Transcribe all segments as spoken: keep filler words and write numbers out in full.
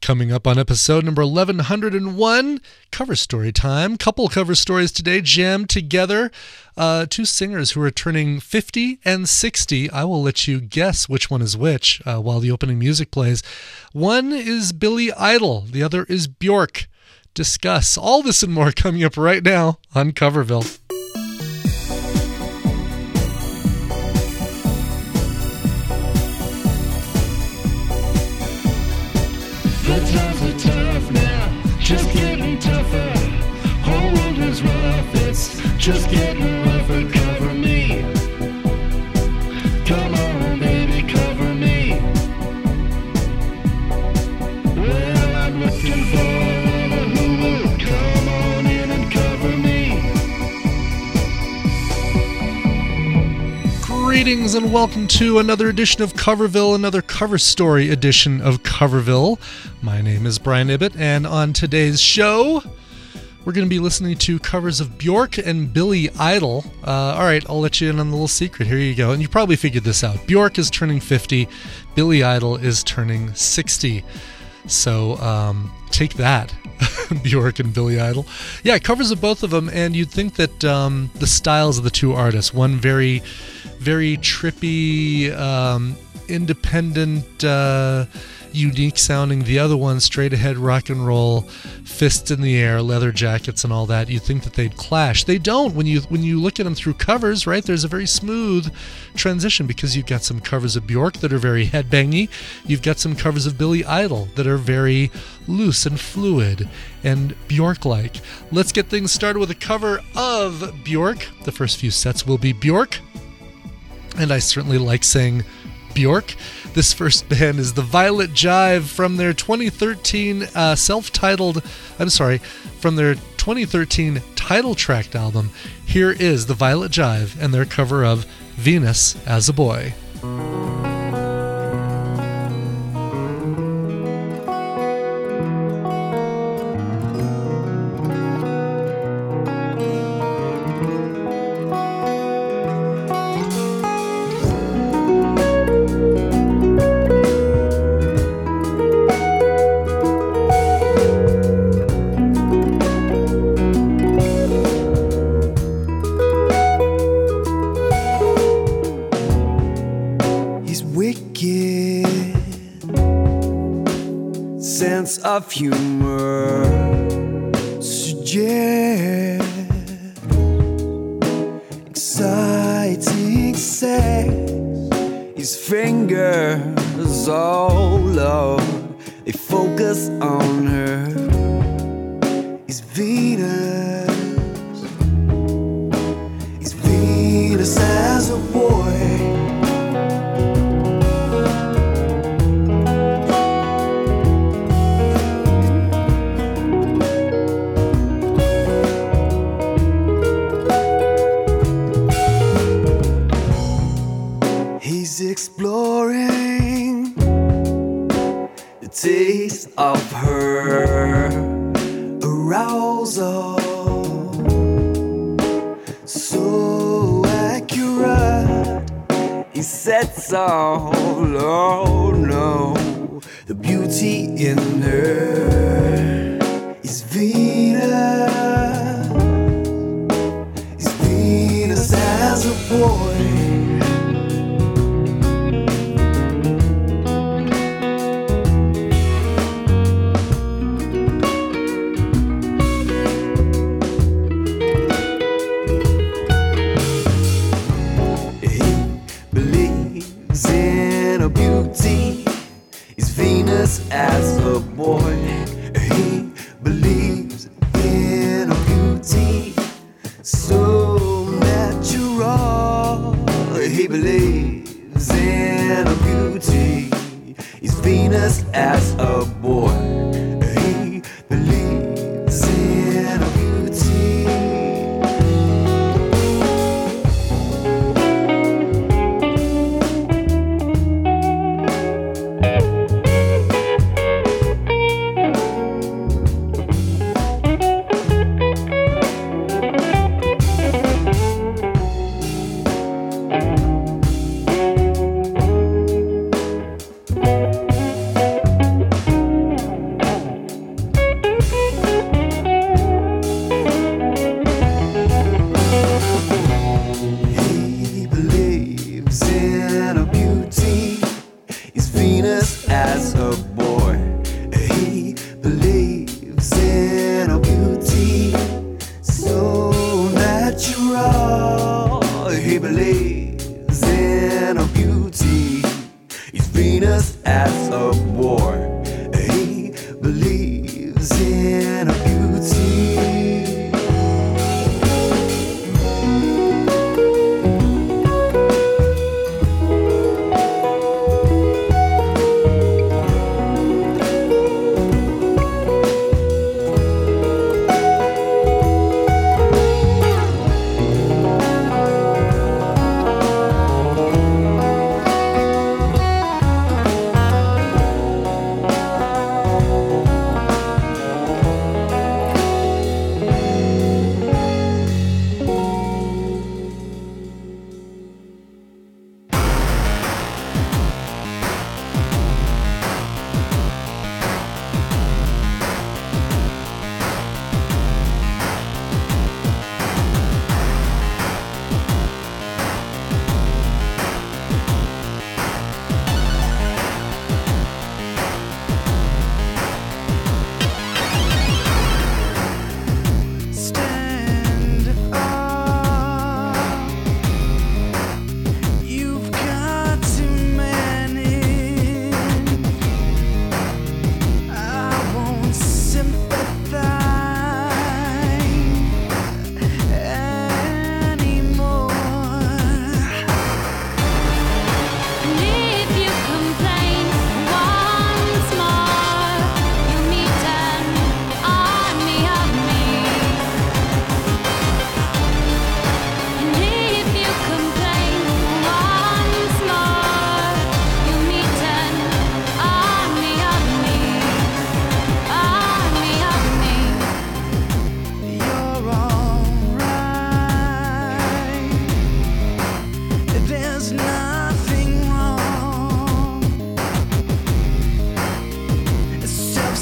Coming up on episode number eleven oh one, cover story time. Couple cover stories today jammed together. Uh, two singers who are turning fifty and sixty. I will let you guess which one is which uh, while the opening music plays. One is Billy Idol. The other is Bjork. Discuss all this and more coming up right now on Coverville. The times are tough now, just getting tougher. Whole world is rough, it's just getting rougher. Cover me, come on baby, cover me. Well, I'm looking for a lover who will come on in and cover me. Greetings and welcome to another edition of Coverville, another cover story edition of Coverville. My name is Brian Ibbett, and on today's show, we're going to be listening to covers of Bjork and Billy Idol. Uh, all right, I'll let you in on the little secret. Here you go. And you probably figured this out. Bjork is turning fifty. Billy Idol is turning sixty. So um, take that, Bjork and Billy Idol. Yeah, covers of both of them, and you'd think that um, the styles of the two artists, one very, very trippy, um, independent, uh, unique sounding, the other one straight ahead rock and roll, fists in the air, leather jackets and all that. You'd think that they'd clash. They don't. When you when you look at them through covers, right, there's a very smooth transition because you've got some covers of Bjork that are very headbangy. You've got some covers of Billy Idol that are very loose and fluid and Bjork-like. Let's get things started with a cover of Bjork. The first few sets will be Bjork, and I certainly like saying Bjork. This first band is the Violet Jive from their twenty thirteen uh, self-titled, I'm sorry, from their twenty thirteen title-tracked album. Here is the Violet Jive and their cover of Venus as a Boy. Of humor suggest exciting sex. His fingers all over, they focus on her. His Venus, his Venus as a boy. Exploring the taste of her arousal, so accurate. He sets all, oh no, the beauty in her is Venus, is Venus as a boy. As a boy, he believes in a beauty so natural. He believes in a beauty. He's Venus as a boy. He believes in a beauty.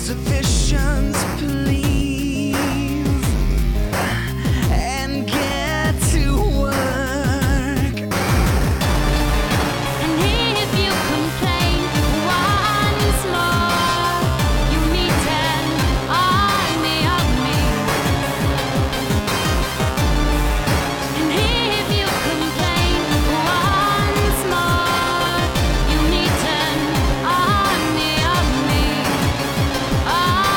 sufficient, please, and get to work. And if you complain once more, you meet an army of me. And if you complain once more, you meet an army of me. Army of me.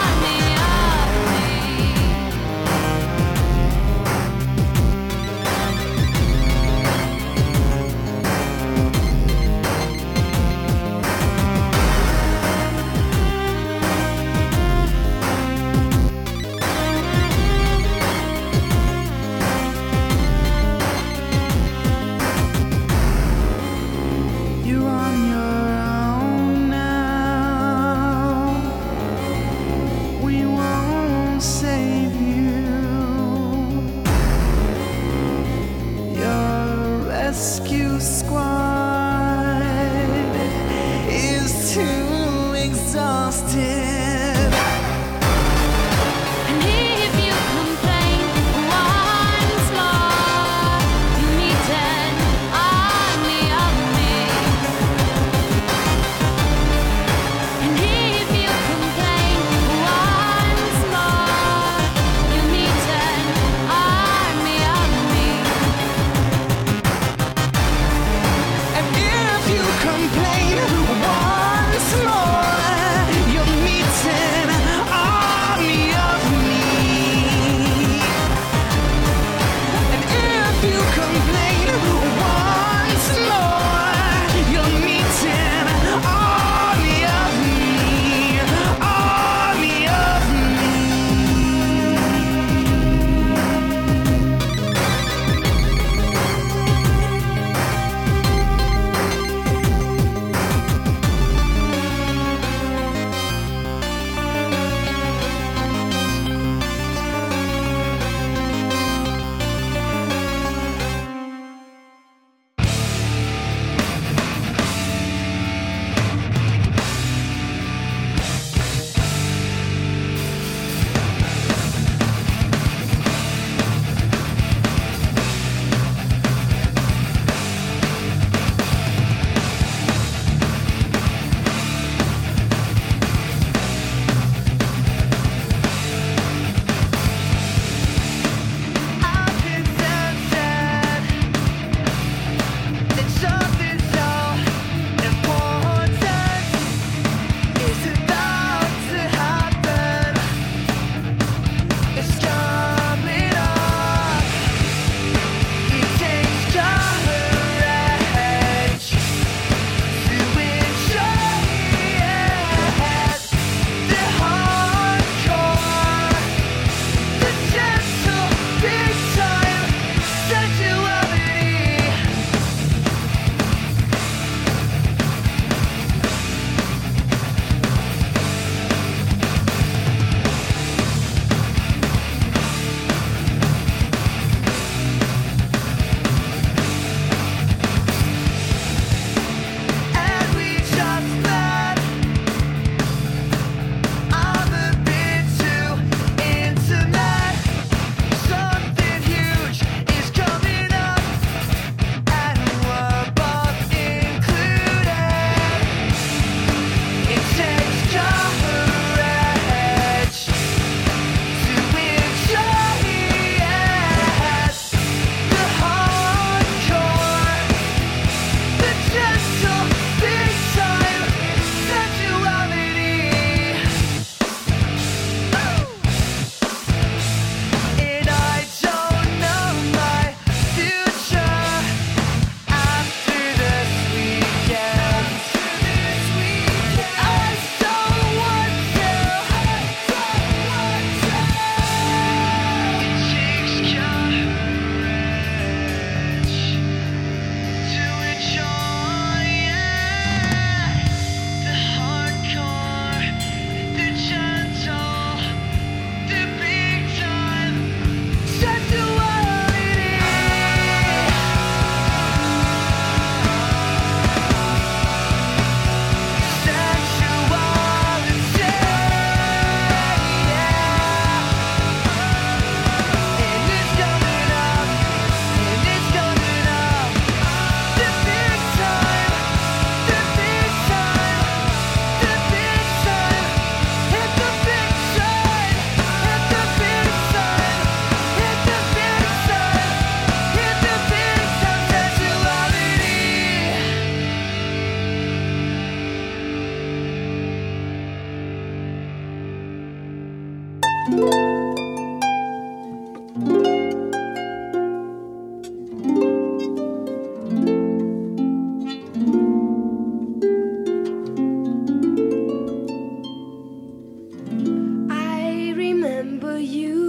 I remember you.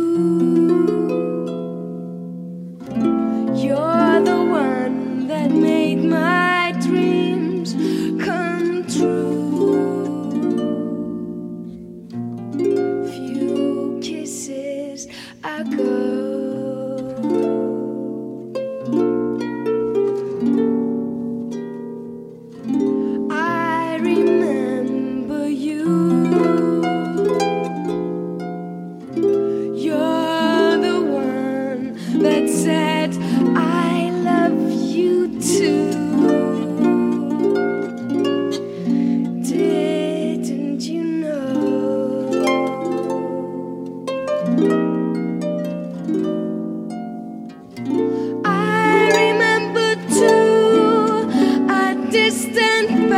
You're the one that made my dreams come true. Few kisses ago, I remember you. You're the one that said I love you too. Didn't you know? I remember too a distant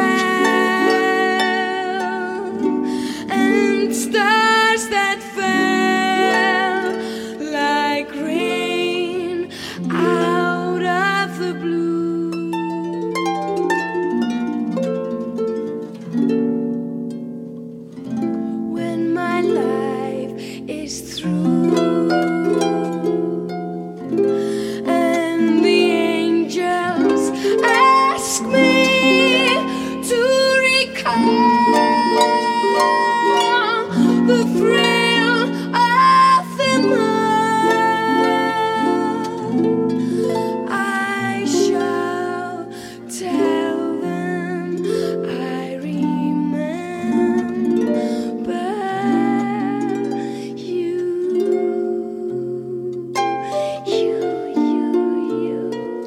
bell and stars that fell like rain out of the blue. When my life is through and the angels ask me to recall the thrill of them all, I shall tell them I remember you. You, you, you.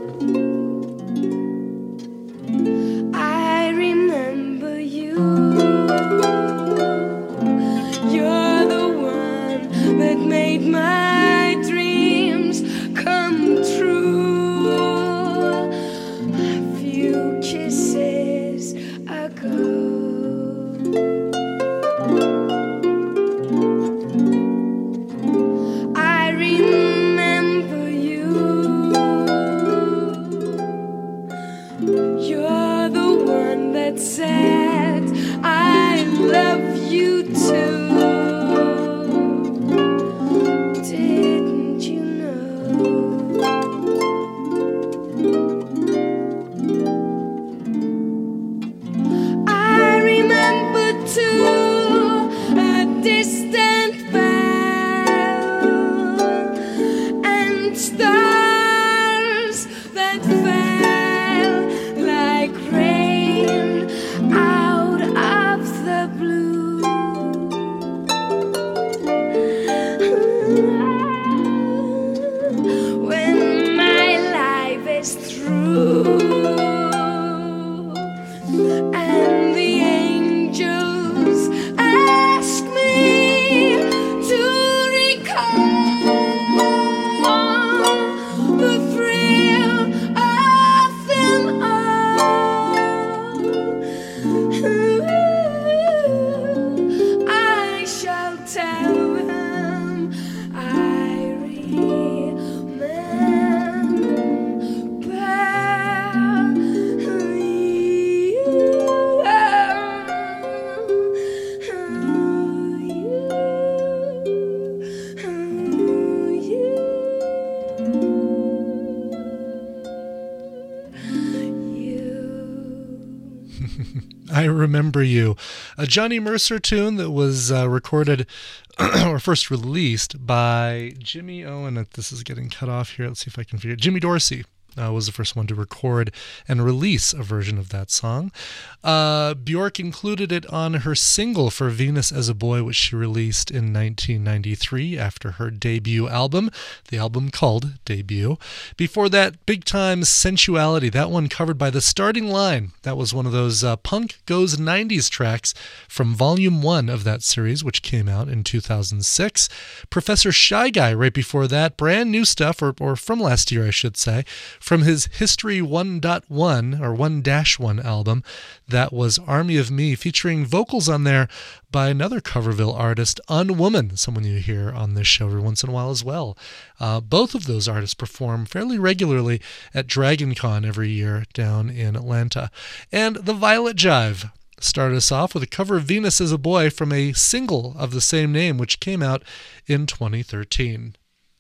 I remember you. You're the one that made my dreams come true. A few kisses ago. I remember you. You're the one that said I love you too. Didn't you know? I remember too a distant bell and stars that fell like rain out of the blue. When my life is through and the angels ask me to recall the thrill of them all, I shall tell them I remember I Remember You, a Johnny Mercer tune that was uh, recorded or first released by Jimmy Owen. This is getting cut off here. Let's see if I can figure it. Jimmy Dorsey. Uh, was the first one to record and release a version of that song. Uh, Bjork included it on her single for Venus as a Boy, which she released in nineteen ninety-three after her debut album, the album called Debut. Before that, Big Time Sensuality, that one covered by The Starting Line. That was one of those uh, Punk Goes nineties tracks from Volume one of that series, which came out in two thousand six. Professor Shy Guy right before that, brand new stuff, or, or from last year, I should say, From his History one point one or one dash one album, that was Army of Me, featuring vocals on there by another Coverville artist, Unwoman, someone you hear on this show every once in a while as well. Uh, both of those artists perform fairly regularly at Dragon Con every year down in Atlanta. And the Violet Jive started us off with a cover of Venus as a Boy from a single of the same name, which came out in twenty thirteen.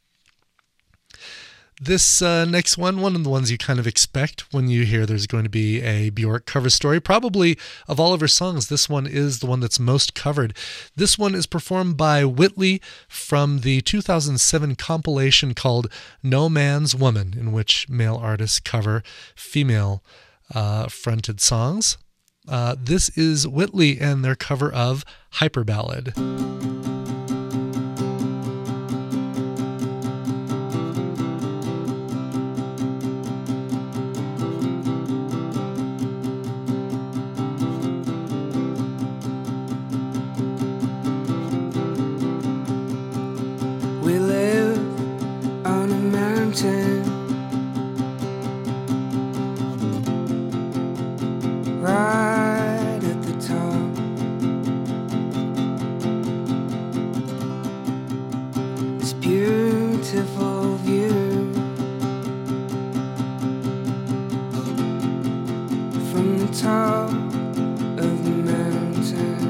This uh, next one, one of the ones you kind of expect when you hear there's going to be a Bjork cover story. Probably of all of her songs, this one is the one that's most covered. This one is performed by Whitley from the two thousand seven compilation called No Man's Woman, in which male artists cover female uh, fronted songs. Uh, this is Whitley and their cover of Hyper Ballad. We live on a mountain, right at the top. This beautiful view from the top of the mountain.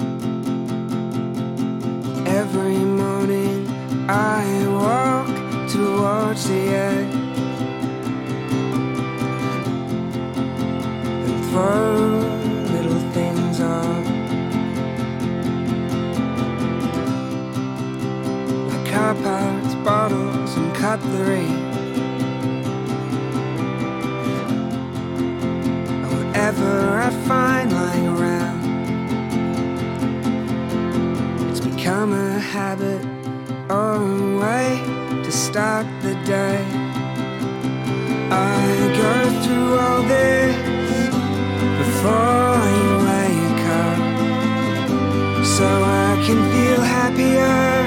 Every morning I walk towards the edge and throw little things off, like car parts, bottles and cutlery, or whatever I find lying around. It's become a habit or a way to start the day. I go through all this before you wake up, so I can feel happier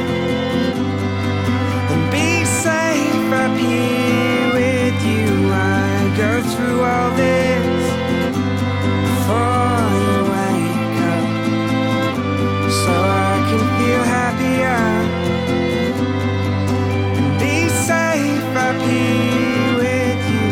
and be safe up here with you. I go through all this before you wake up, so I can feel happier up here with you.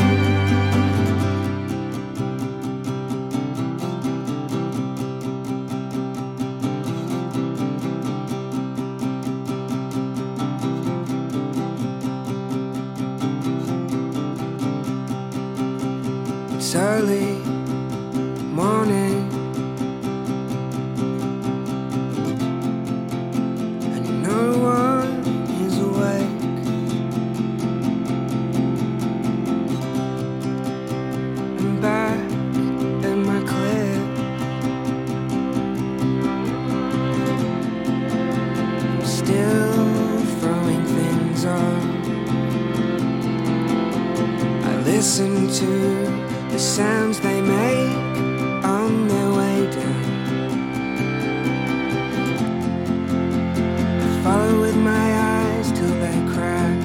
It's early morning and no one is awake. Back in my clip, I'm still throwing things on. I listen to the sounds they make on their way down. I follow with my eyes till they crack.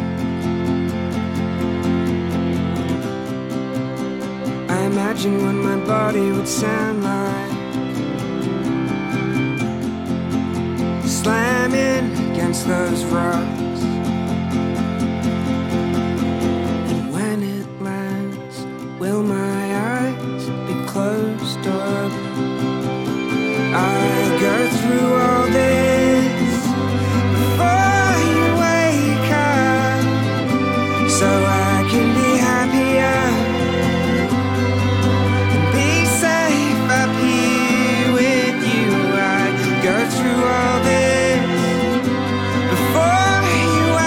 I imagine what my body would sound like, slamming against those rocks. And when it lands, will my eyes be closed or open? I go through all this before you wake up, so I can be happier. Go through all this before you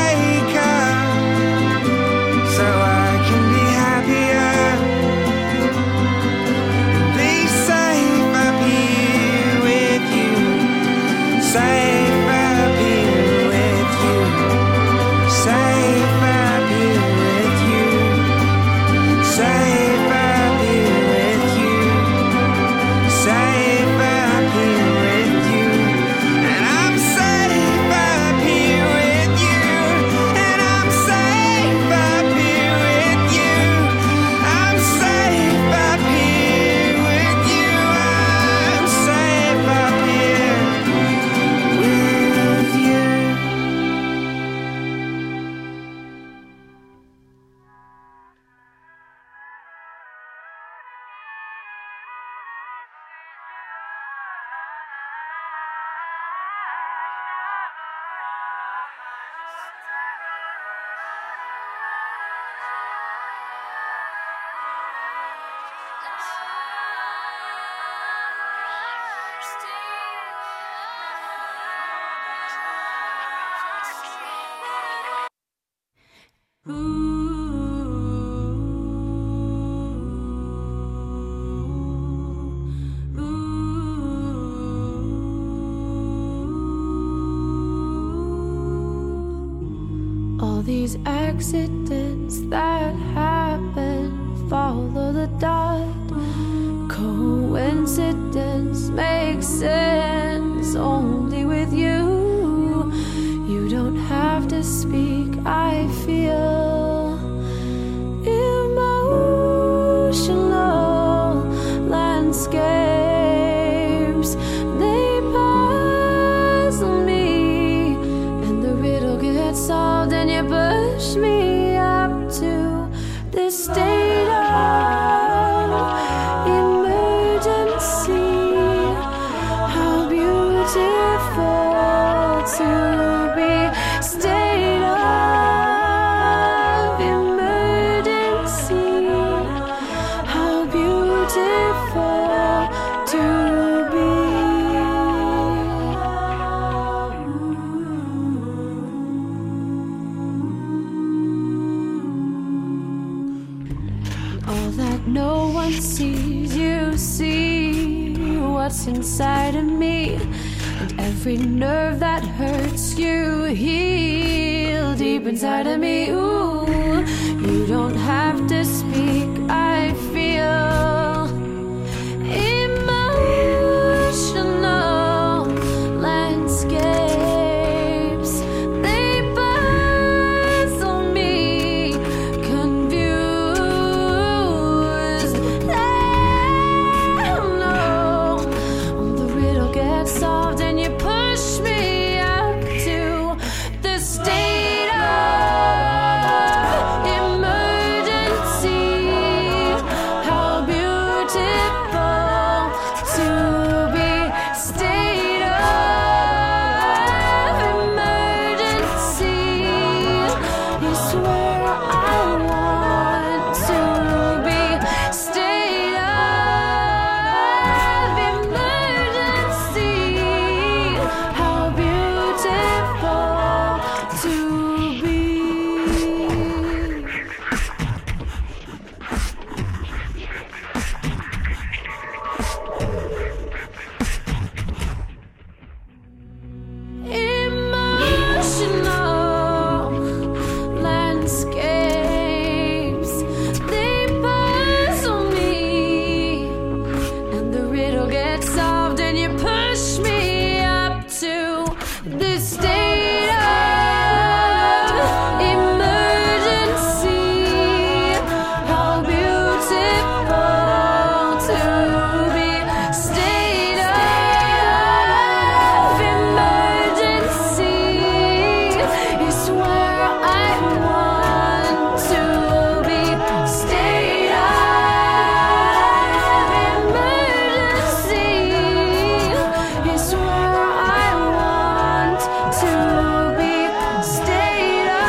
these accidents that happen follow the dot. Coincidence makes sense only with you. You don't have to speak, I feel emotional landscapes. They puzzle me, and the riddle gets solved, and you push me up to this state of emergency. How beautiful to be state of emergency. How beautiful to be. All that no one sees, you see what's inside of me. And every nerve that hurts you heal deep inside of me. Ooh, you don't have to speak, I feel emotional landscapes. They puzzle me, confused. They don't know. The riddle gets solved, and you push me up to the state of emergency. How beautiful to be state of emergency. Is where I want to be. State of emergency. How beautiful to be. Emotional landscapes. They puzzle me, and the riddle gets solved, and you push me up to the state of emergency. How beautiful to be state of emergency. Is where I want to be. State of emergency is where I want to be. State of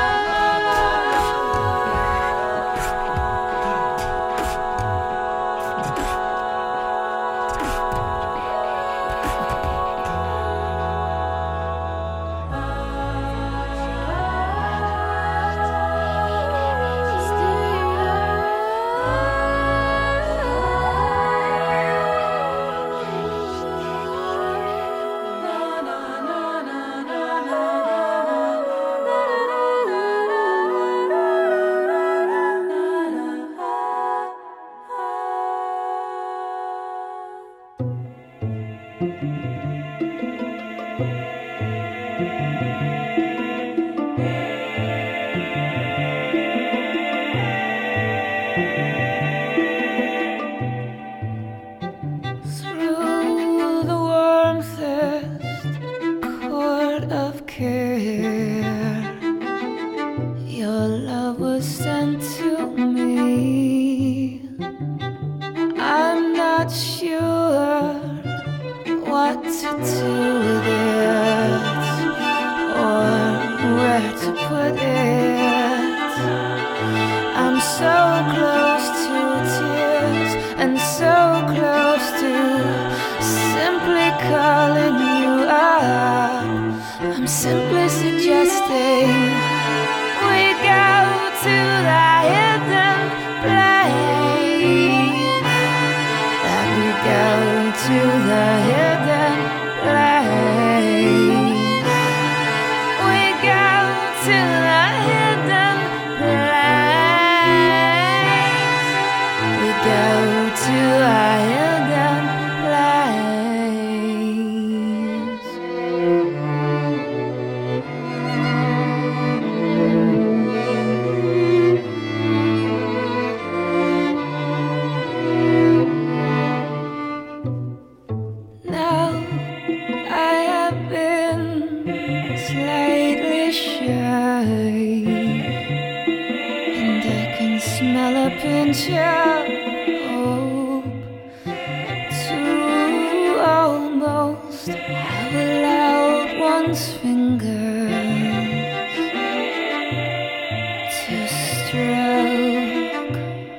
through the warmest cord of care, your love was sent to me. I'm not sure what to do with it, or where to put it. I'm so close to tears, and so close to simply calling you up. I'm simply suggesting we go to the hidden place. That we go to the hidden place. We go to the venture hope to almost have allowed one's fingers to stroke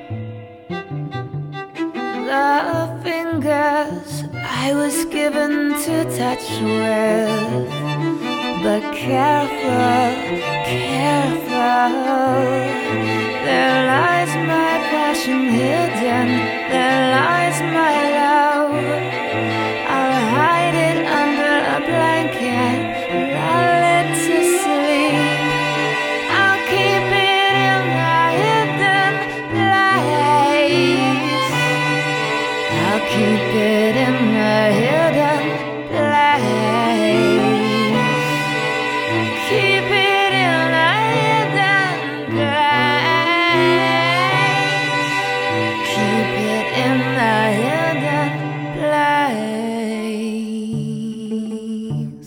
the fingers I was given to touch with. But careful, careful, there lies my passion hidden, there lies my love. I'll hide it under a blanket, lull it to sleep. I'll keep it in a hidden place. I'll keep it in a hidden place. Keep it in a hidden place. Keep it in a hidden place.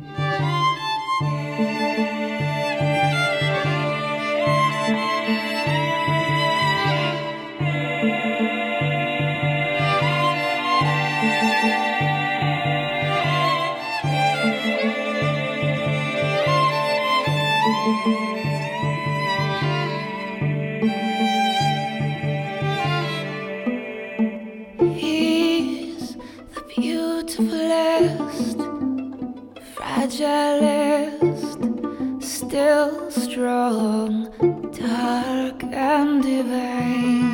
He's the beautifulest, fragilest, still strong, dark and divine.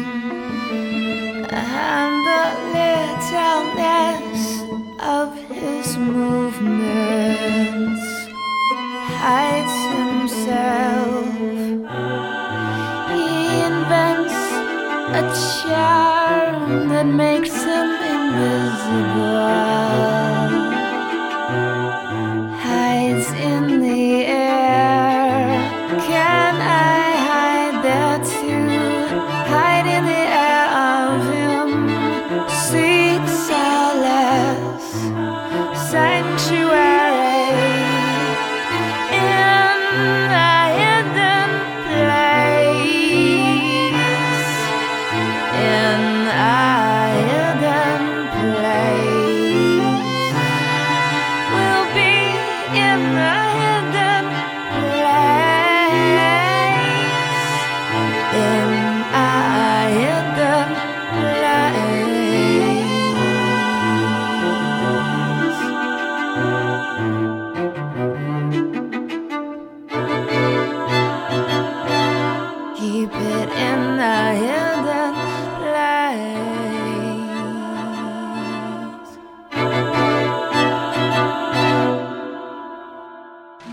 And the littleness of his movements hides himself. He invents a charm that makes him invisible, hides in the air. Can I hide there too? Hide in the air of him. Seek solace, sanctuary in a hidden place. In a hidden place. We'll be in a hidden place. In a hidden place. Keep it in a hidden place.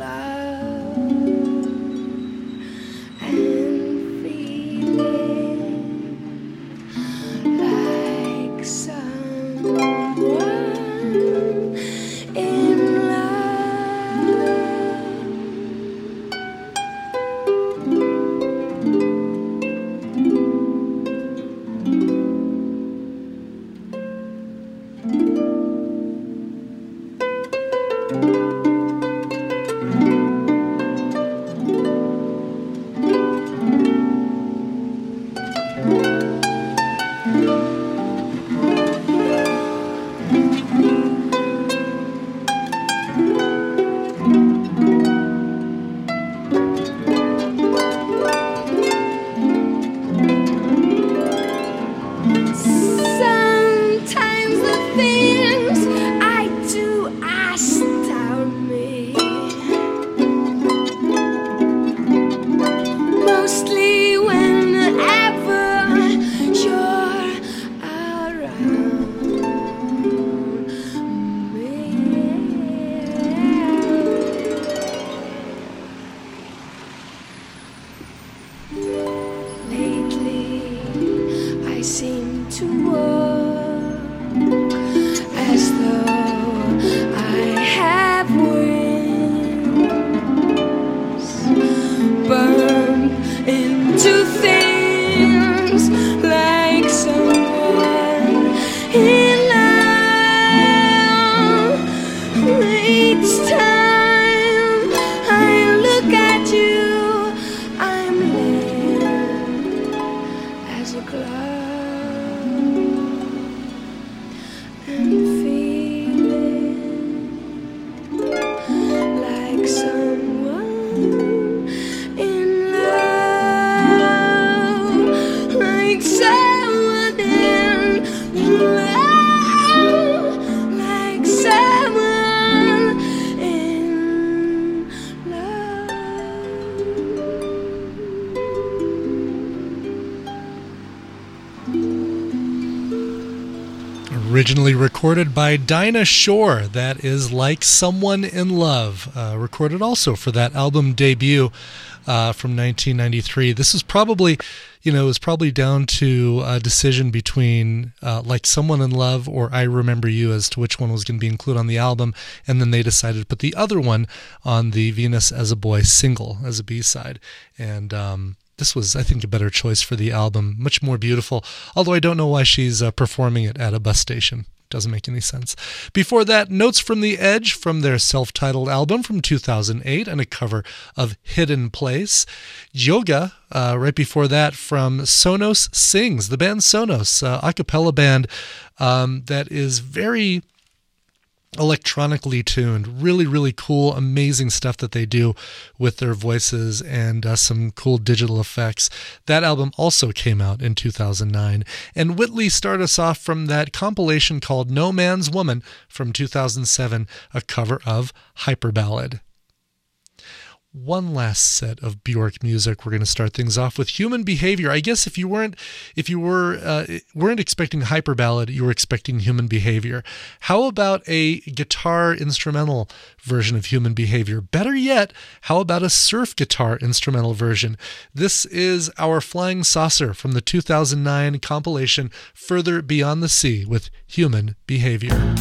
and feeling like someone in sometimes the things I do astound me. Mostly whenever you're around me. Lately I seem to walk as though I have wings, bump into things like someone in love. Each time I look at you, I'm lit as a cloud and feeling like someone in love, like someone in love, like someone in love. Originally recorded by Dinah Shore. That is Like Someone in Love. Uh, recorded also for that album debut uh, from nineteen ninety-three. This is probably, you know, it was probably down to a decision between uh, Like Someone in Love or I Remember You as to which one was going to be included on the album. And then they decided to put the other one on the Venus as a Boy single as a B-side. And, um, this was, I think, a better choice for the album. Much more beautiful, although I don't know why she's uh, performing it at a bus station. Doesn't make any sense. Before that, Notes from the Edge from their self-titled album from two thousand eight and a cover of Hidden Place. Yoga, uh, right before that, from Sonos Sings, the band Sonos, uh, a cappella band um, that is very electronically tuned. Really, really cool, amazing stuff that they do with their voices and uh, some cool digital effects. That album also came out in two thousand nine. And Whitley started us off from that compilation called No Man's Woman from two thousand seven, a cover of Hyper Ballad. One last set of Bjork music. We're going to start things off with Human Behavior. I guess if you weren't, if you were uh, weren't expecting Hyper Ballad, you were expecting Human Behavior. How about a guitar instrumental version of Human Behavior? Better yet, how about a surf guitar instrumental version? This is Our Flying Saucer from the two thousand nine compilation Further Beyond the Sea with Human Behavior.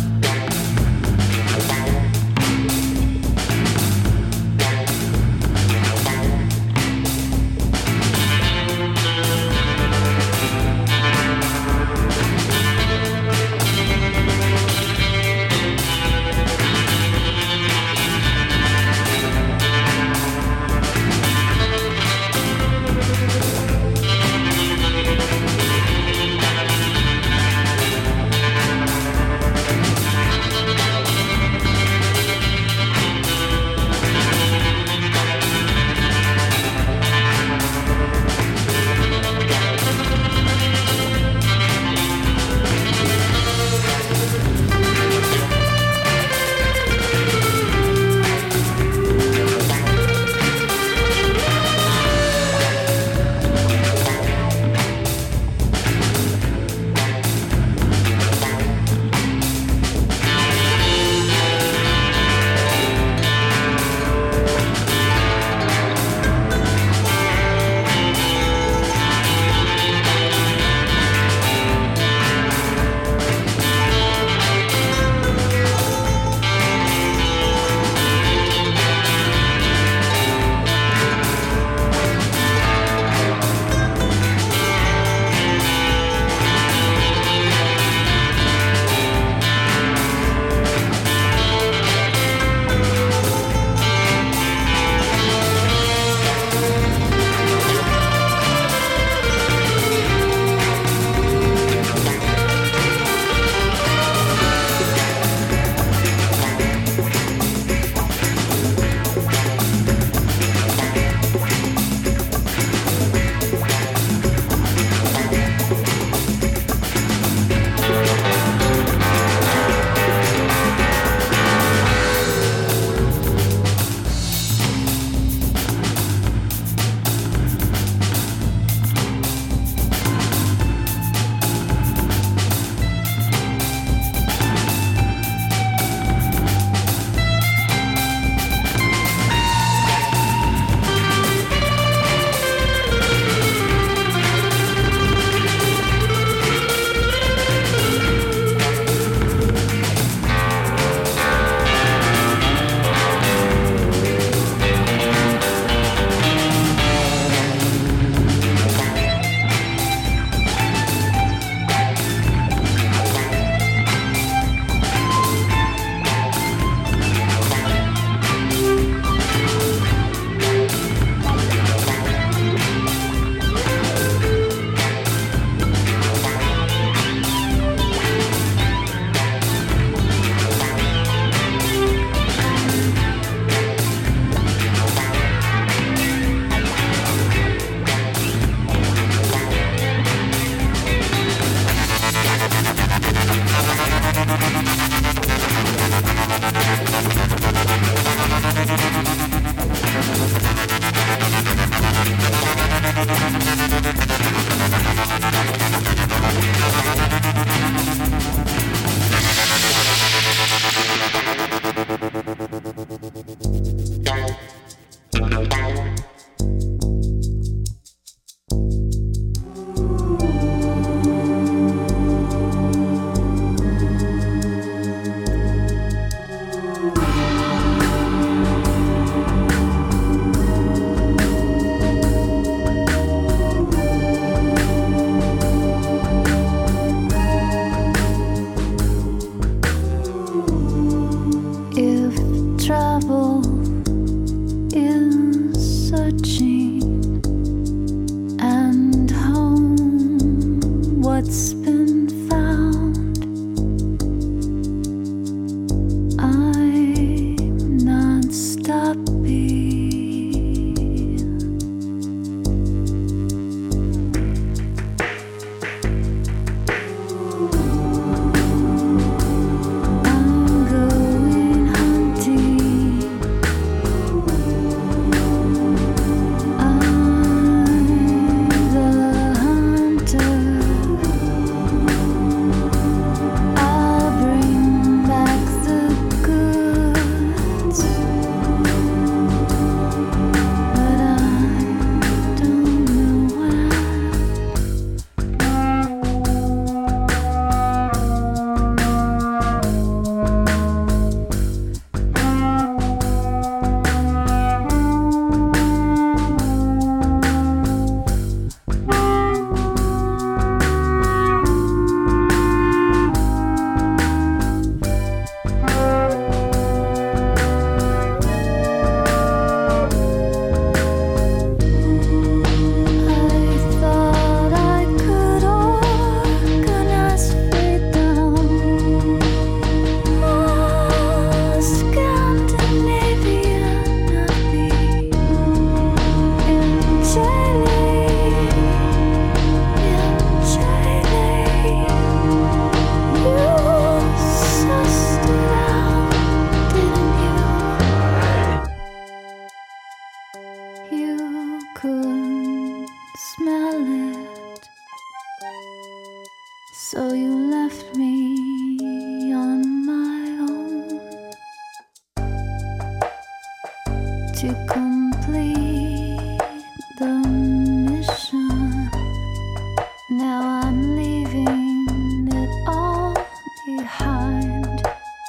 to complete the mission. Now I'm leaving it all behind.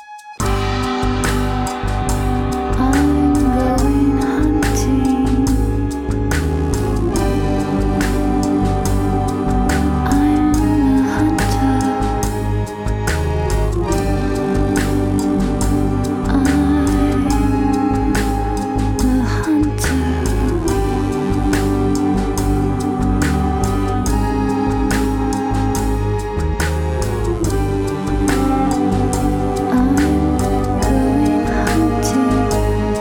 I'm going hunting. I'm the hunter. I'm the hunter. I'm going hunting.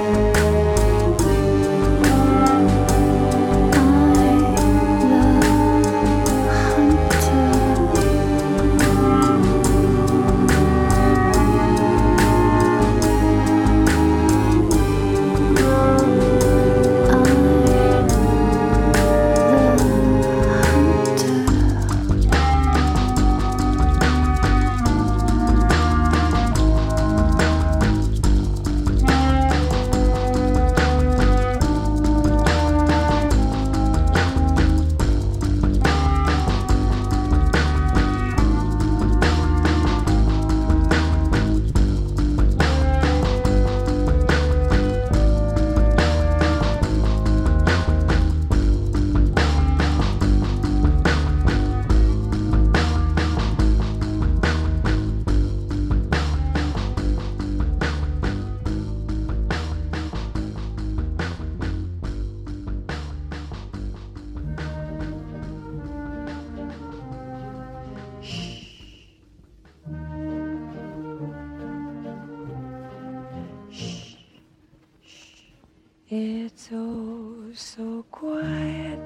It's oh so quiet.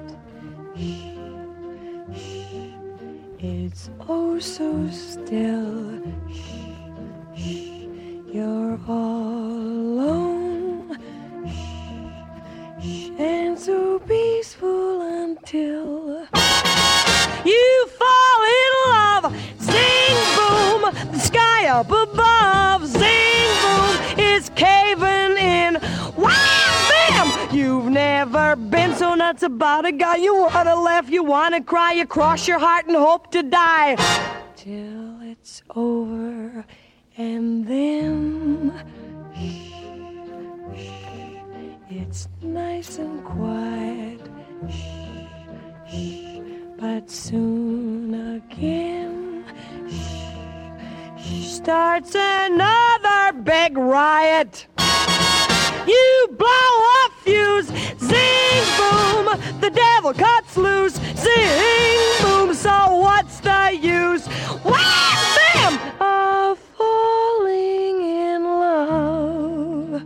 It's oh so still. You're all alone and so peaceful until you fall in love. Zing boom, the sky up above. Zing boom, it's caving in. Wow, bam! You've never been so nuts about a guy. You wanna laugh, you wanna cry, you cross your heart and hope to die till it's over, and then it's nice and quiet. But soon again starts another big riot. You blow a fuse, zing boom, the devil cuts loose, zing boom, so what's the use? Wham bam of falling in love.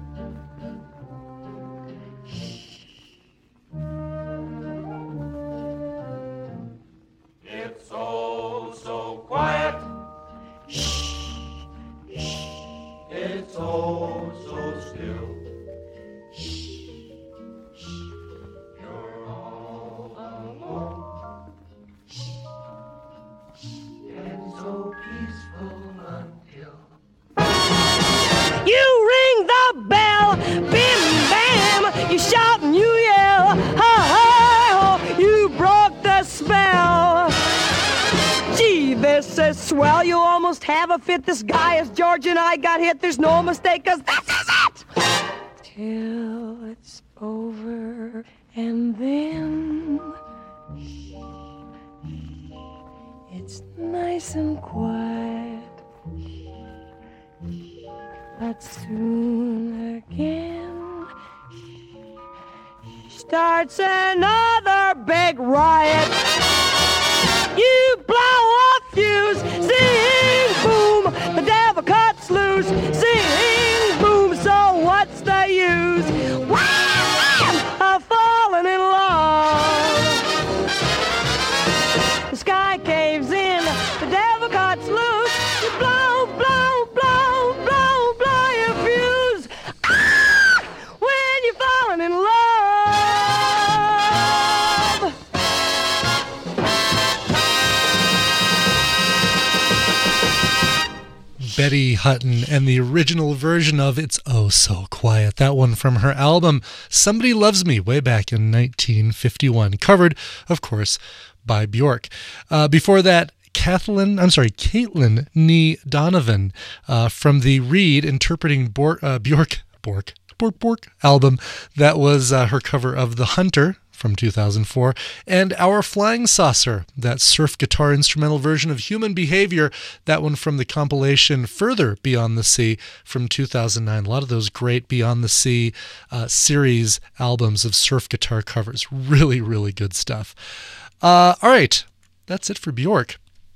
It's all so quiet. It's all so still. You're all alone and so peaceful until You ring the bell, bim bam, you shout and you yell, ha ha ho, you broke the spell. Gee, this is swell, you almost have a fit. This guy is George and I got hit, there's no mistake, cause this is it! Till it's over, and then it's nice and quiet. But soon again starts another big riot. You blow a fuse, zing boom, the devil cuts loose, zing boom, so what's the use? Wham! I've fallen in love. The sky caves in, the devil cuts loose, you blow, blow, blow, blow, blow your fuse. Ah! When you're falling in love. Betty Hutton and the original version of It's Oh So Quiet. That one from her album Somebody Loves Me way back in nineteen fifty-one. Covered, of course, by Bjork. Uh, before that, Kathleen, I'm sorry, Caitlin Nee Donovan uh, from the Reed interpreting Bor- uh, Bjork, Bork, Bork, Bork album. That was uh, her cover of The Hunter from two thousand four, and Our Flying Saucer, that surf guitar instrumental version of Human Behavior, that one from the compilation Further Beyond the Sea from two thousand nine. A lot of those great Beyond the Sea uh, series albums of surf guitar covers. Really, really good stuff. Uh, all right, that's it for Bjork.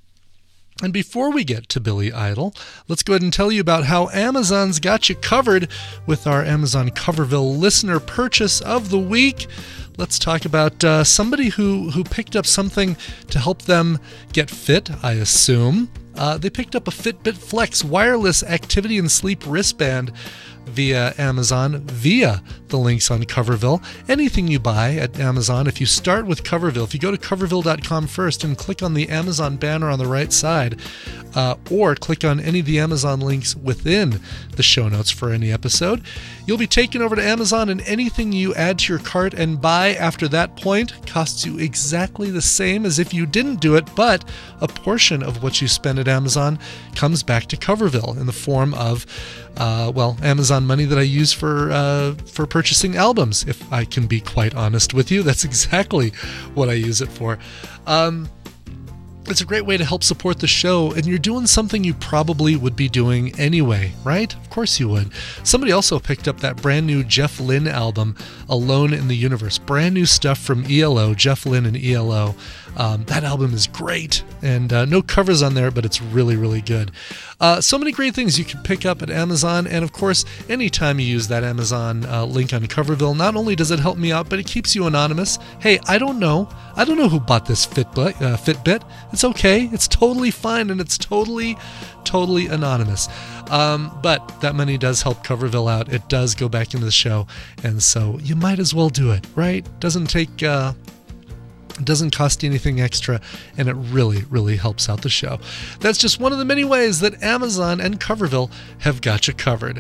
And before we get to Billy Idol, let's go ahead and tell you about how Amazon's got you covered with our Amazon Coverville listener purchase of the week. Let's talk about uh, somebody who, who picked up something to help them get fit, I assume. Uh, they picked up a Fitbit Flex wireless activity and sleep wristband via Amazon, via the links on Coverville. Anything you buy at Amazon, if you start with Coverville, if you go to coverville dot com first and click on the Amazon banner on the right side, uh, or click on any of the Amazon links within the show notes for any episode, you'll be taken over to Amazon, and anything you add to your cart and buy after that point costs you exactly the same as if you didn't do it, but a portion of what you spend at Amazon comes back to Coverville in the form of Uh, well, Amazon money that I use for uh, for purchasing albums, if I can be quite honest with you. That's exactly what I use it for. Um, it's a great way to help support the show, and you're doing something you probably would be doing anyway, right? Of course you would. Somebody also picked up that brand new Jeff Lynne album, Alone in the Universe. Brand new stuff from E L O, Jeff Lynne and E L O. Um, that album is great, and uh, no covers on there, but it's really, really good. Uh, so many great things you can pick up at Amazon, and of course, anytime you use that Amazon uh, link on Coverville, not only does it help me out, but it keeps you anonymous. Hey, I don't know. I don't know who bought this Fitbit. Uh, Fitbit. It's okay. It's totally fine, and it's totally, totally anonymous. Um, but that money does help Coverville out. It does go back into the show, and so you might as well do it, right? Doesn't take... Uh, It doesn't cost you anything extra, and it really, really helps out the show. That's just one of the many ways that Amazon and Coverville have got you covered.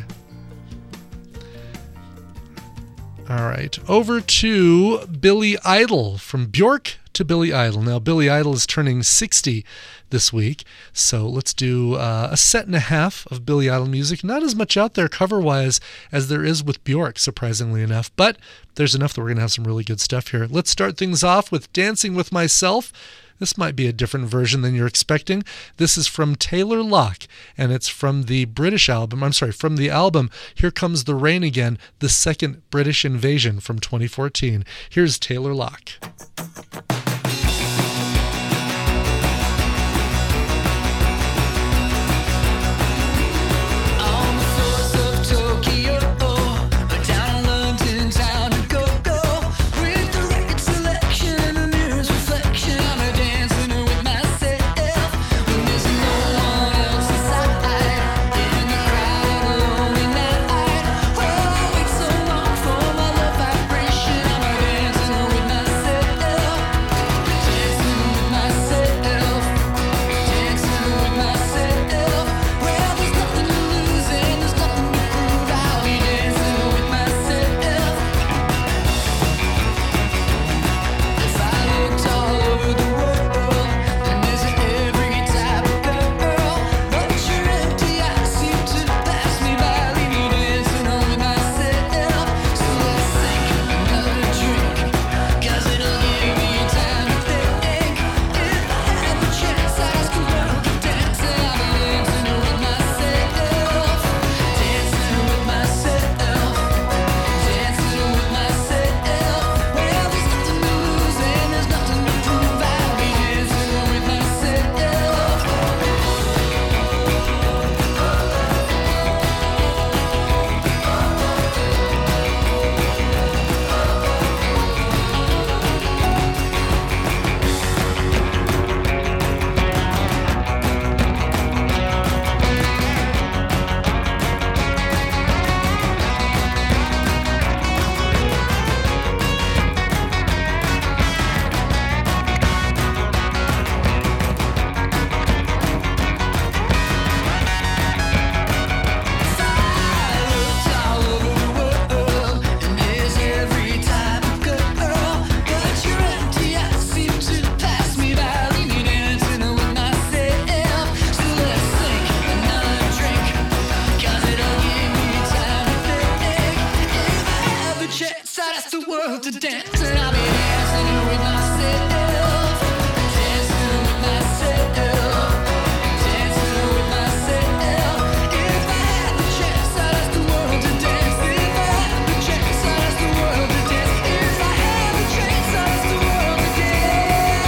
All right, over to Billy Idol. From Bjork to Billy Idol. Now, Billy Idol is turning sixty this week, so let's do uh, a set and a half of Billy Idol music. Not as much out there cover-wise as there is with Bjork, surprisingly enough, but there's enough that we're going to have some really good stuff here. Let's start things off with Dancing With Myself. This might be a different version than you're expecting. This is from Taylor Locke, and it's from the British album, I'm sorry, from the album Here Comes the Rain Again, the second British invasion from twenty fourteen. Here's Taylor Locke. Myself. the world to dance, and I'll be dancing with myself, dancing with myself, dancing with myself. If I had the chance, I'd ask the world to dance. If I had the chance, I'd ask the world to dance. If I had the chance, I'd ask the world to dance.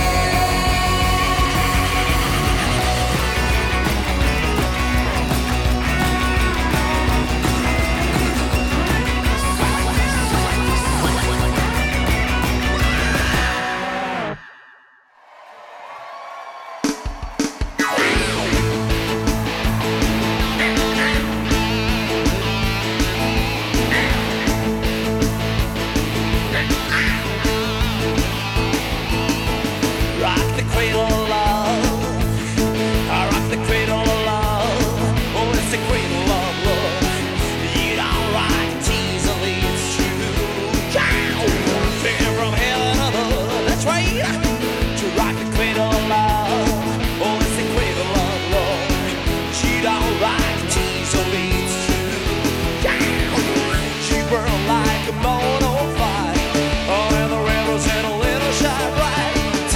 Rock the cradle of love. I rock the cradle of love. Oh, it's the cradle of love. You don't rock it easily, it's true. Figure from heaven above. That's right. To rock the cradle of love. Oh, it's the cradle of love. You don't rock it easily, it's true. She burned like a bone on fire. Oh, and the rebels had a little shot right.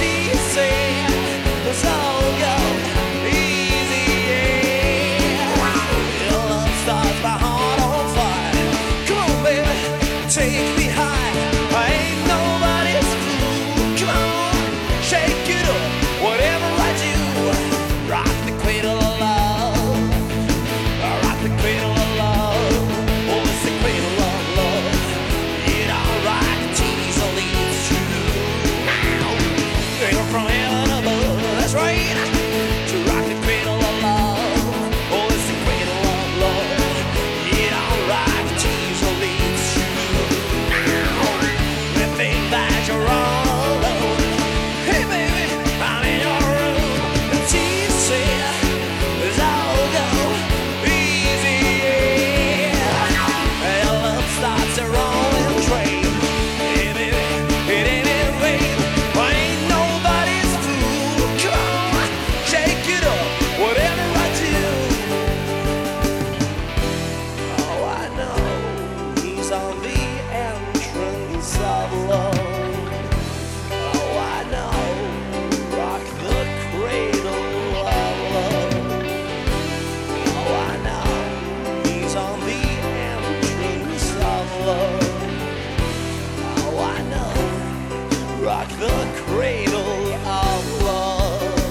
It's all go easy, yeah. Your love starts my heart on fire. Come on, baby, take me high. I ain't nobody's fool. Come on, shake it up, whatever I do. Rock the cradle of love. Rock the cradle of love. Oh, it's the cradle of love. You don't rock it easily, it's true. Cradle from heaven above. That's right, to rock the cradle of love. Oh, it's the cradle of love. You don't rock it easily, it's true. They think that you're all alone. Hey, baby, I'm in your room. It's easy, it's all go easy, yeah. Your love starts a rolling train. Hey, baby, it ain't in vain. I ain't nobody's fool. Come on, shake it up, whatever I do. Oh, I know he's on the entrance of love. Oh, I know, rock the cradle of love. Oh, I know he's on the entrance of love. Oh, I know, rock the cradle of love.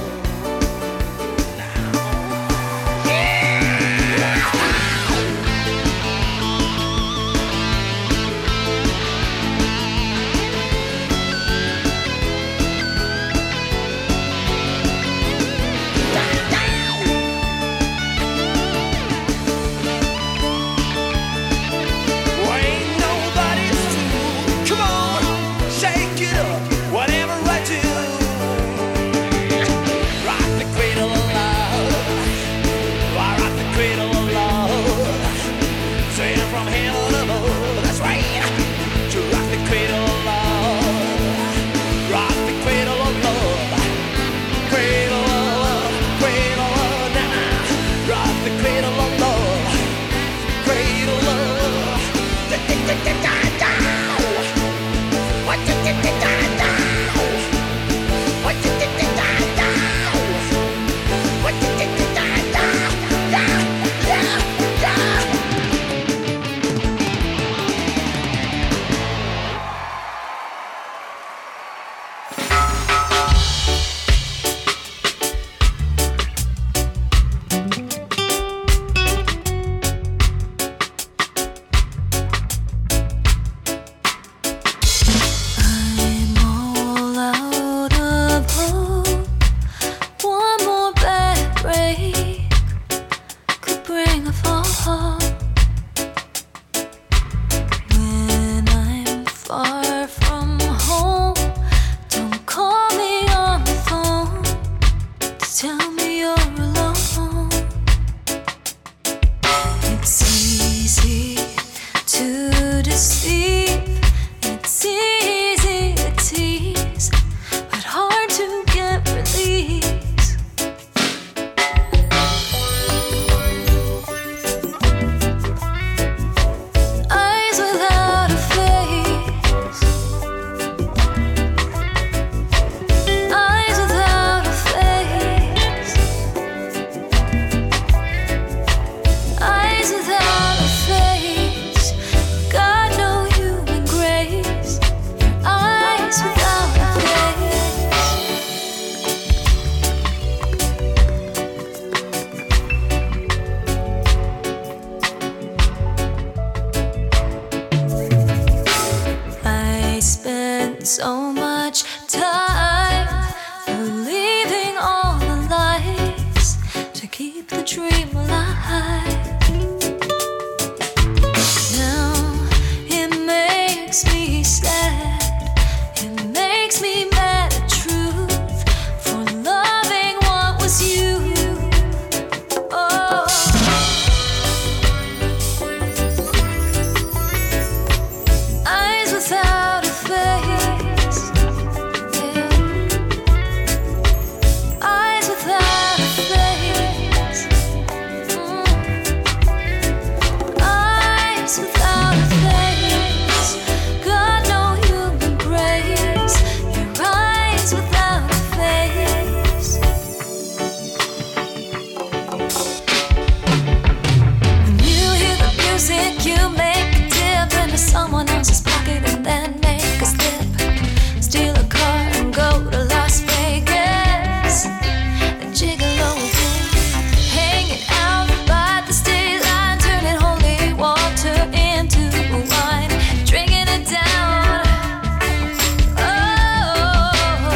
Ain't nobody's fool. Come on, shake it up, whatever I do. Rock the cradle of love. I rock the cradle of love. Singing from heaven above. That's right. To rock the cradle of love. Rock the cradle of love. Cradle of love. Cradle of nah. Rock the cradle of love. Cradle of love. I'm all out of hope. One more bad break could bring a fall. When I'm far from home, don't call me on the phone to tell me you're alone. It's easy to deceive. It's easy to tease, but hard to get release. Eyes without a face, so much time for leaving all the lights to keep the dream alive. Now it makes me sad, it makes me mad at truth for loving what was you. Oh, eyes without a face, yeah. Eyes without a face, mm. Eyes without a face, got no human grace. Your eyes without a face. When you hear the music, you make a dip into someone else's pocket and then make a slip. Steal a car and go to Las Vegas. The gigolo thing, hanging out by the state line, turning holy water into wine, drinking it down. Oh,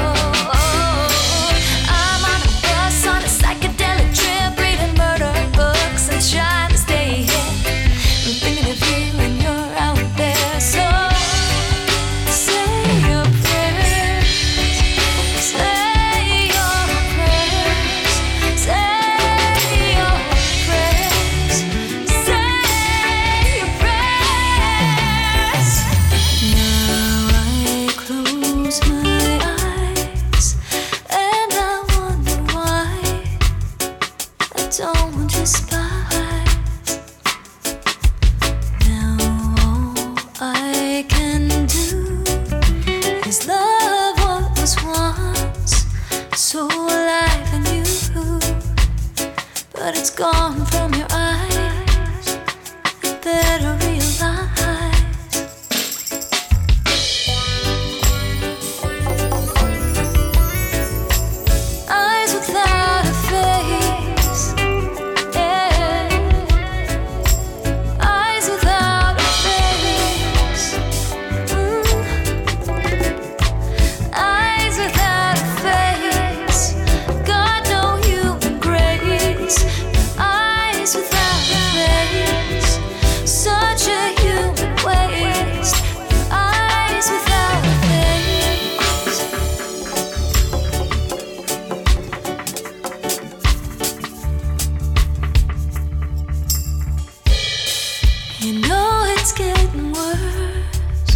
I'm on a bus on a psychedelic trip, reading murder books and trying to stay hip. I'm thinking of you and you're out there, so say your prayers, say your prayers, say your prayers, say your prayers. Now I close my eyes and I wonder why I don't want your spies. Now all I can do is love what was once so alive in you, but it's gone from your eyes. I better realize. Eyes without a face, yeah. Eyes without a face, mm. Eyes without a face, got no human grace. Eyes without a face, such a human waste. Eyes without a face. You know it's getting worse.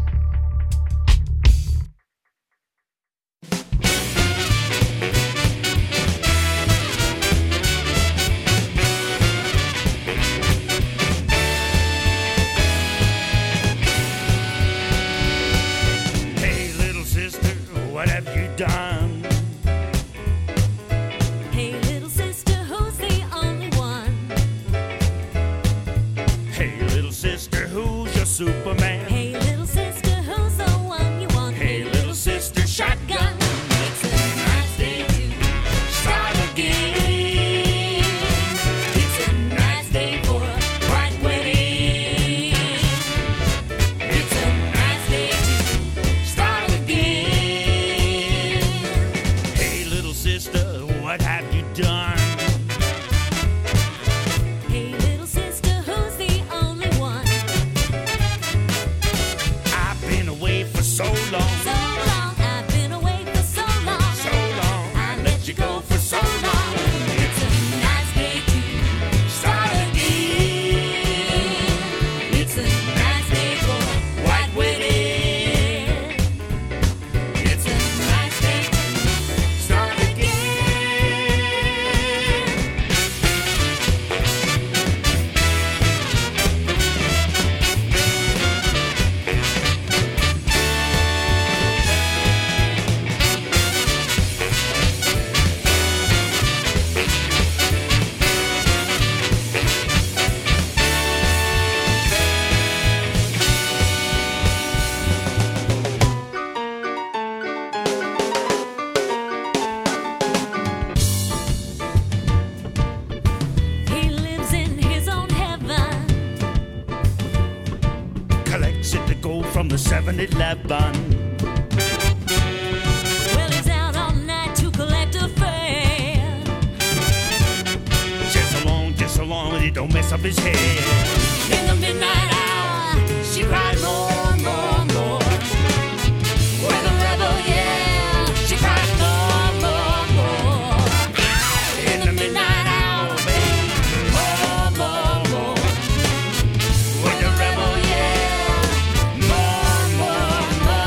Hey, little sister, what have you done? Hey, little sister, who's the only one? Hey, little sister, who's your Superman? Hey, little sister, who's the one you want? Hey, little sister, shotgun. It's a nice day to Start again. It's a nice day for a white wedding. It's a Nice day to start again. Hey, little sister, what have you done? Hey, little sister, who's the only one? I've been away for so long, So long, I've been away for so long. so long. I let you go for so long. It's a nice day to Start again. It's a nice day for a white wedding. It's It's a nice day to start again. He lives in his own heaven. Collects it to go from the seven eleven. he don't mess up his head. In the midnight hour, she cried more, more, more. With a rebel, yeah, she cried more, more, more. In the midnight hour, babe, more, more, more. With a rebel, yeah, more, more,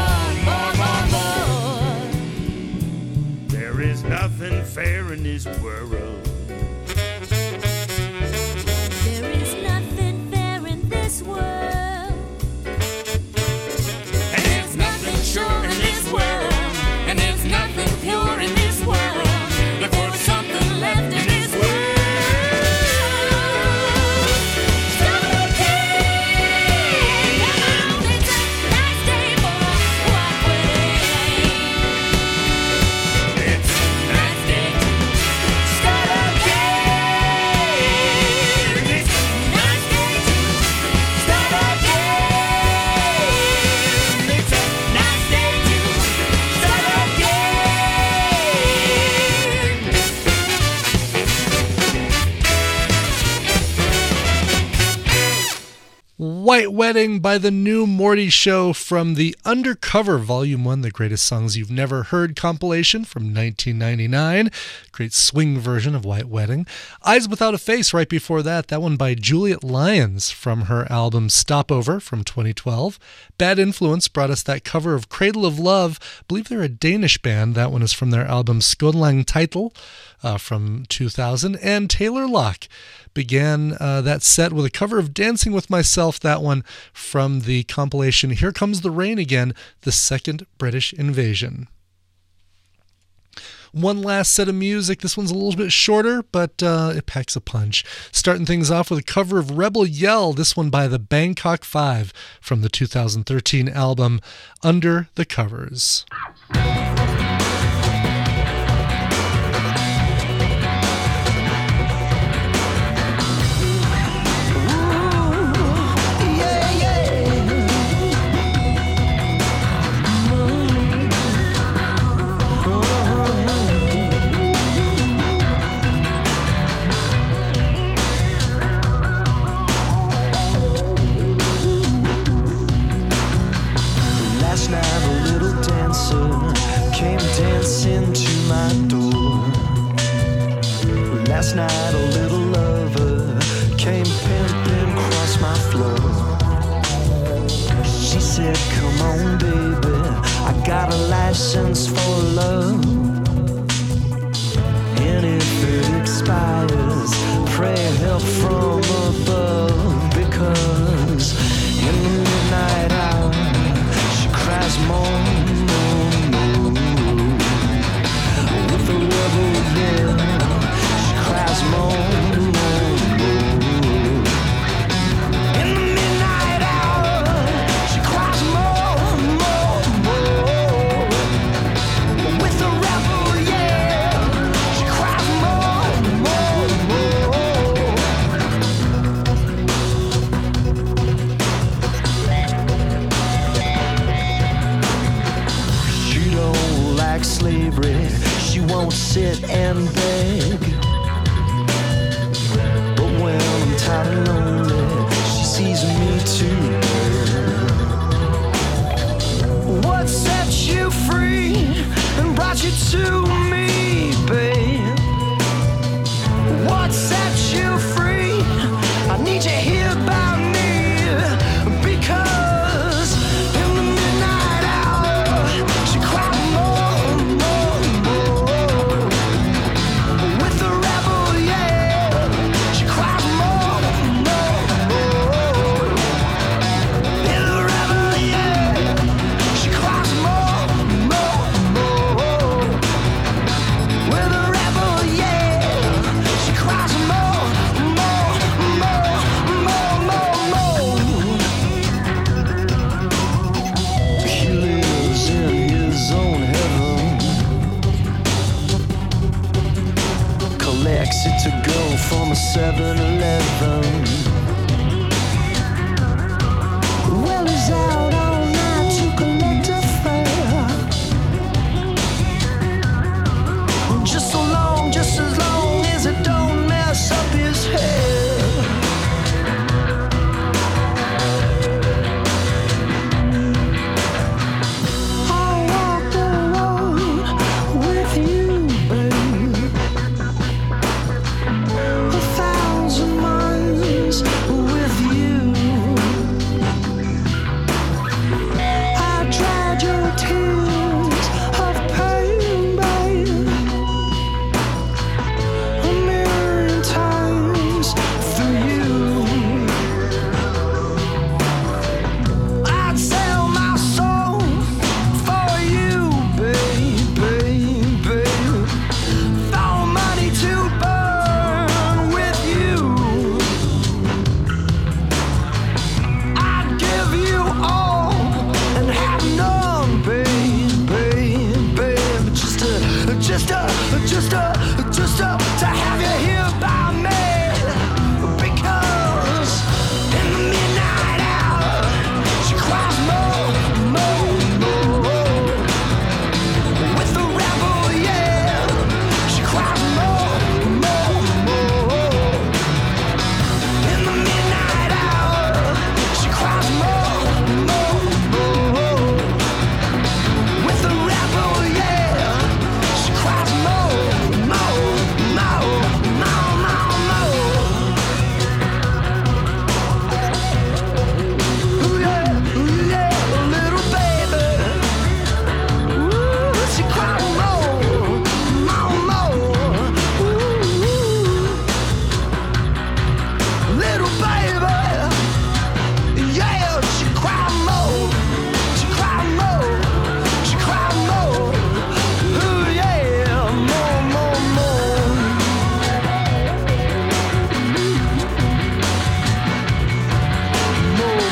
more, more, more, more. There is nothing fair in this world. There is nothing fair in this world. And there's nothing sure in this world. And there's nothing pure in this world. If there's something left in this world. Stop again. Come on, it's a nice day for white wedding. It's a nice day to start again. It's a nice day to start again. It's a nice day to start White Wedding by the New Morty Show from the Undercover Volume one, the Greatest Songs You've Never Heard compilation from nineteen ninety-nine. Great swing version of White Wedding. Eyes Without a Face right before that, that one by Juliet Lyons from her album Stopover from twenty twelve. Bad Influence brought us that cover of Cradle of Love. I believe they're a Danish band. That one is from their album Skånlang Title uh, from two thousand. And Taylor Locke began uh, that set with a cover of Dancing With Myself, that one from the compilation Here Comes the Rain Again, the Second British Invasion. One last set of music. This one's a little bit shorter, but uh, it packs a punch. Starting things off with a cover of Rebel Yell, this one by the Bangkok Five from the two thousand thirteen album Under the Covers. Last night a little dancer came dancing to my door. Last night a little lover came pimping across my floor. She said, come on baby, I got a license for love. And if it expires, pray help from above. Because in the midnight hour cries more, more, more. With the rebel yell, she cries more, more, more. In the midnight hour, she cries more, more, more. With the rebel yell, she cries more, more, She don't like slavery, she won't sit and beg. But when I'm tired and lonely, she sees me too. What set you free and brought you to me, babe? What set you free? I need you here by me. Because in the midnight hour, she cried more, more, more. With the rebel yell, she cried more, more, more. In the rebel yell, she cries more, more, more. With the rebel yell, she cries more, more, more, more, more, more. He lives in his own heaven, collects it to go from a seven eleven. Well, he's out all night to collect a fare. Just so long, just as long as it don't mess up his head. your tears of pain, babe, a million times for you. I'd sell my soul for you, babe, babe, babe. For money to burn with you. I'd give you all and have none, babe, babe, babe. Just to, just to, just to, just to, to have you here by me. Because in the midnight hour, she cries more, more, more. With the rebel, yeah, she cries more, more, more. In the midnight hour, she cries more, more, more. With the rebel, yeah, she cries more, more, more, more, more, more. Ooh yeah, ooh yeah, little baby. Ooh, she cries more, more, more. Ooh, little baby. Yeah, she cry more, she cry more, she cry more. Ooh yeah, more, more, more. More,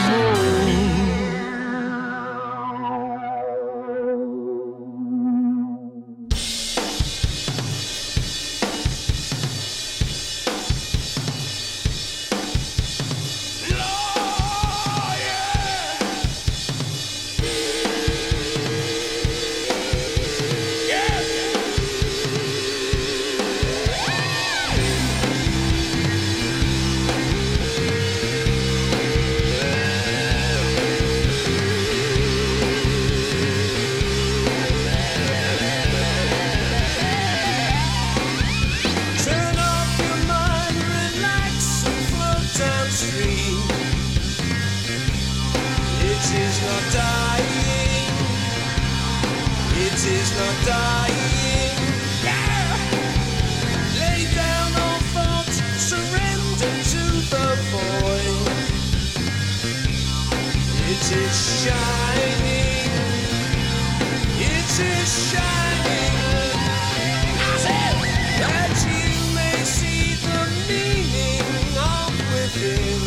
turn off your mind, relax and float downstream. It is not dying. It is not dying. Yeah. Lay down all thoughts, surrender to the void. It is shining. It is shining. I said that you may see the meaning of within.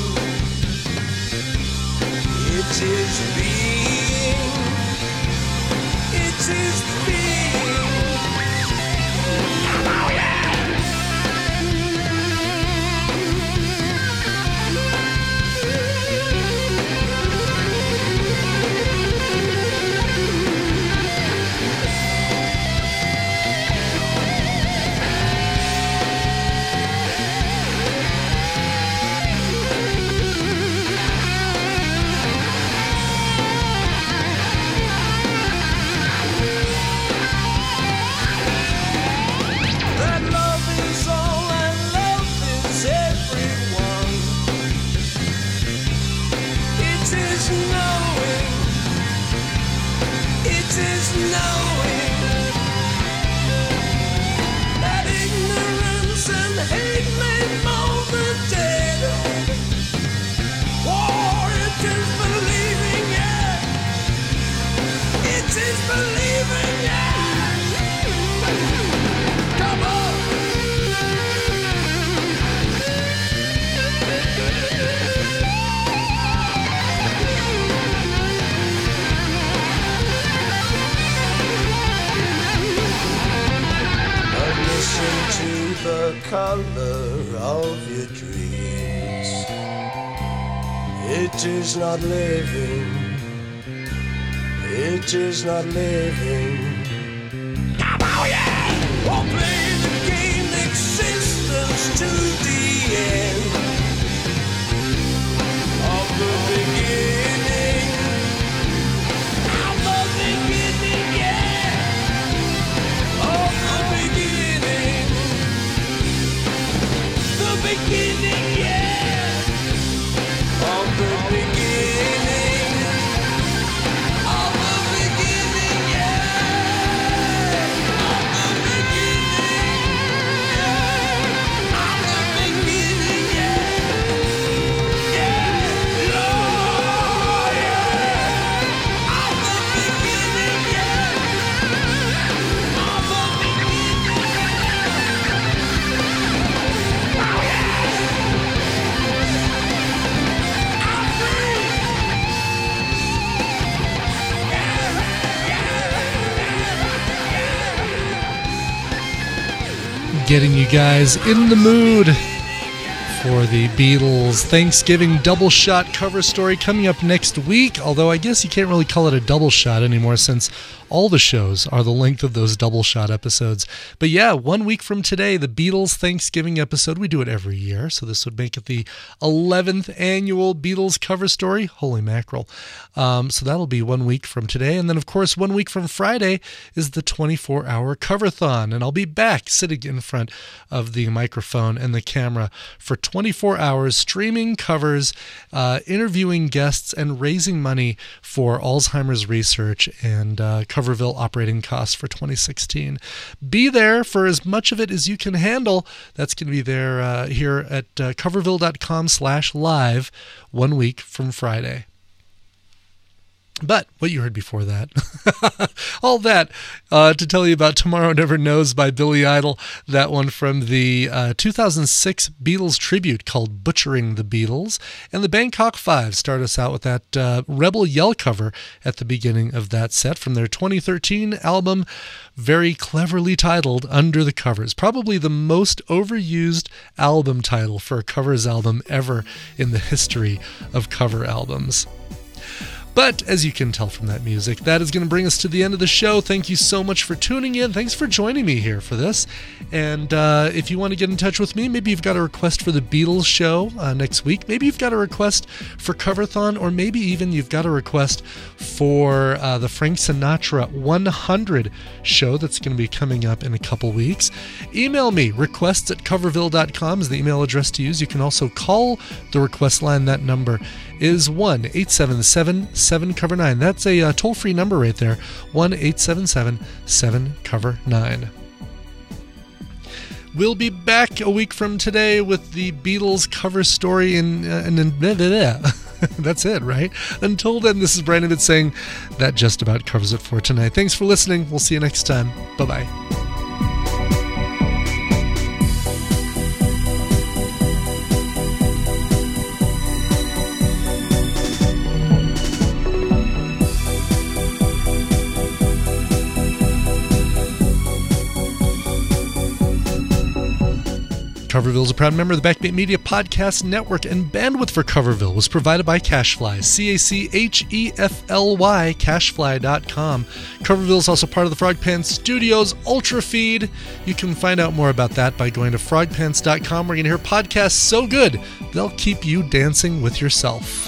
It is being. It is being. Oh yeah. That love is all and love is everyone. It is knowing. It is knowing that ignorance and hate may mold the dead. Or it is believing, yeah. It is believing, yeah. Come on. But listen to the color of your dreams. It is not living. It is not living. Oh yeah! Or play the game existence to the end of the beginning. Of the beginning, yeah. Of the beginning. The beginning, yeah. Of the beginning. Of the beginning. getting you guys in the mood for the Beatles Thanksgiving double shot cover story coming up next week, although I guess you can't really call it a double shot anymore since all the shows are the length of those double shot episodes. But yeah, one week from today, the Beatles Thanksgiving episode. We do it every year, so this would make it the eleventh annual Beatles cover story. Holy mackerel. Um, so that'll be one week from today. And then, of course, one week from Friday is the twenty-four hour cover-thon. And I'll be back sitting in front of the microphone and the camera for twenty-four hours, streaming covers, uh, interviewing guests, and raising money for Alzheimer's research and uh, Coverville operating costs for twenty sixteen. Be there for as much of it as you can handle. That's going to be there uh, here at uh, coverville.com slash live one week from Friday. But what you heard before that, all that uh, to tell you about Tomorrow Never Knows by Billy Idol, that one from the uh, two thousand six Beatles tribute called Butchering the Beatles, and the Bangkok Five start us out with that uh, Rebel Yell cover at the beginning of that set from their twenty thirteen album, very cleverly titled Under the Covers. Probably the most overused album title for a covers album ever in the history of cover albums. But as you can tell from that music, that is going to bring us to the end of the show. Thank you so much for tuning in. Thanks for joining me here for this. And uh, if you want to get in touch with me, maybe you've got a request for the Beatles show uh, next week. Maybe you've got a request for Coverthon, or maybe even you've got a request for uh, the Frank Sinatra one hundred show that's going to be coming up in a couple weeks. Email me. Requests at coverville dot com is the email address to use. You can also call the request line. That number is one eight seven seven seven cover nine. That's a uh, toll-free number right there, one eight seven seven seven cover nine. We'll be back a week from today with the Beatles cover story, and, uh, and, and blah, blah, blah. That's it, right? Until then, this is Brian Ibbott saying that just about covers it for tonight. Thanks for listening. We'll see you next time. Bye-bye. Coverville is a proud member of the Backbeat Media Podcast Network, and bandwidth for Coverville was provided by Cachefly, C A C H E F L Y, cachefly dot com. Coverville is also part of the Frog Pants Studios Ultra Feed. You can find out more about that by going to frog pants dot com, where you can hear podcasts so good they'll keep you dancing with yourself.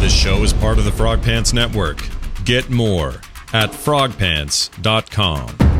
Part of the Frog Pants Network. Get more at frog pants dot com.